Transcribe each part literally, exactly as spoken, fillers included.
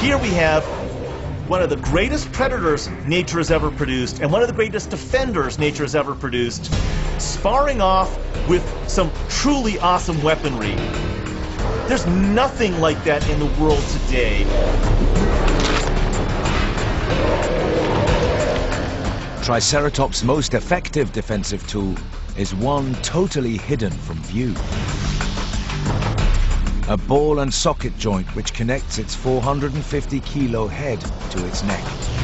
here we have one of the greatest predators nature has ever produced and one of the greatest defenders nature has ever produced, sparring off with some truly awesome weaponry. There's nothing like that in the world today. Triceratops' most effective defensive tool is one totally hidden from view. A ball and socket joint which connects its four hundred fifty kilo head to its neck.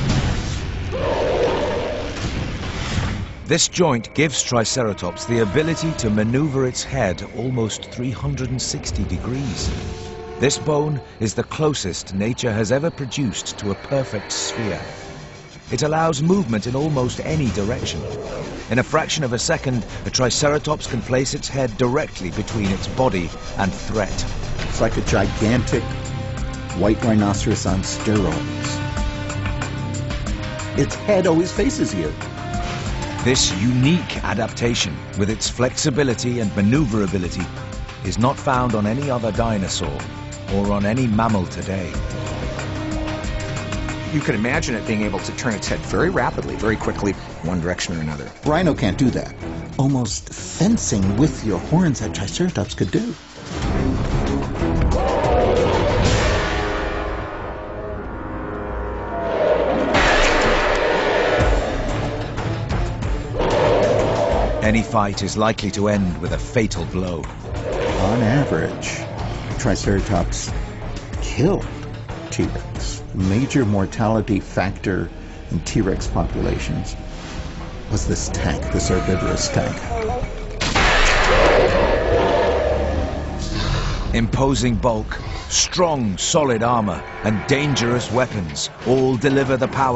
This joint gives Triceratops the ability to maneuver its head almost three hundred sixty degrees. This bone is the closest nature has ever produced to a perfect sphere. It allows movement in almost any direction. In a fraction of a second, a Triceratops can place its head directly between its body and threat. It's like a gigantic white rhinoceros on steroids. Its head always faces you. This unique adaptation, with its flexibility and maneuverability, is not found on any other dinosaur or on any mammal today. You could imagine it being able to turn its head very rapidly, very quickly, one direction or another. Rhino can't do that. Almost fencing with your horns that Triceratops could do. Any fight is likely to end with a fatal blow. On average, Triceratops killed T-Rex. Major mortality factor in T-Rex populations was this tank, this herbivorous tank. Imposing bulk, strong, solid armor, and dangerous weapons all deliver the power